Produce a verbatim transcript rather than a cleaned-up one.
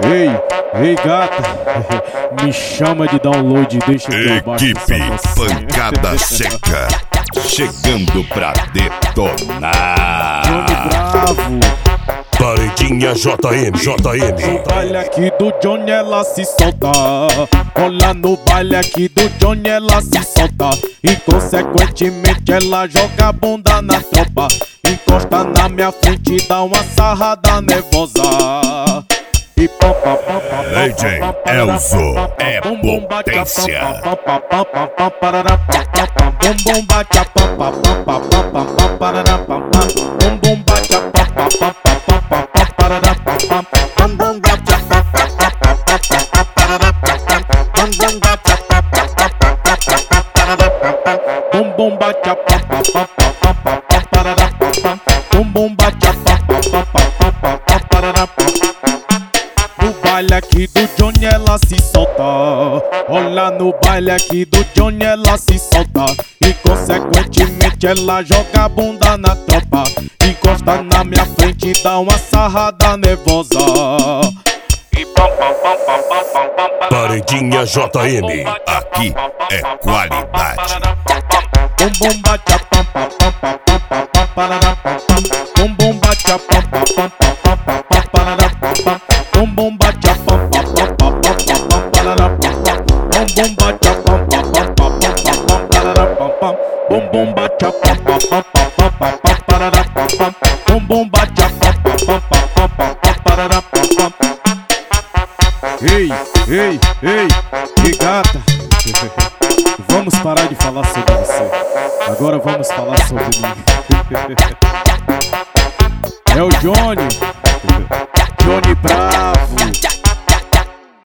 Ei, ei gata, me chama de download, deixa que eu baixo essa Equipe Pancada Seca, chegando pra detonar. Johnny Bravo. Paredinha J M, J M. No baile aqui do Johnny ela se solta. Olha no baile aqui do Johnny ela se solta. E consequentemente ela joga a bunda na tropa. Encosta na minha frente e dá uma sarrada nervosa. E pam pam pam pam D J Elzo é potência. Bum bum bate a pam pam pam pam pam pam parará pam pam. Bum bum bate a pam pam pam pam pam pam parará pam pam. Bum bum bate a pam pam pam pam pam parará pam pam. Bum bum bate a pam pam pam pam parará pam pam. Bum bum bate a pam pam pam pam pam parará pam pam. Bum bum bate a pam pam pam pam pam parará pam pam. No baile aqui do Johnny ela se solta. Olha no baile aqui do Johnny ela se solta. E consequentemente ela joga a bunda na tropa. Encosta na minha frente e dá uma sarrada nervosa. E pam pam pam pam pam pam pam. Paredinha J M. Aqui é qualidade. Bum bum bate a pam pam pam pam pam pam parará pam pam. Bum bum bate a pam pam pam pam pam pam parará pam pam. Bum bum bate a pam pam pam pam pam pam parará pam pam. Bum bum bate a pam pam pam pam pam pam parará pam pam. Bum bum bate a pam pam pam pam pam pam parará pam pam. Bum bum bate a pam pam pam pam pam pam parará pam pam. Ei, ei, ei, que gata. Vamos parar de falar sobre você. Agora vamos falar sobre mim. É o Johnny.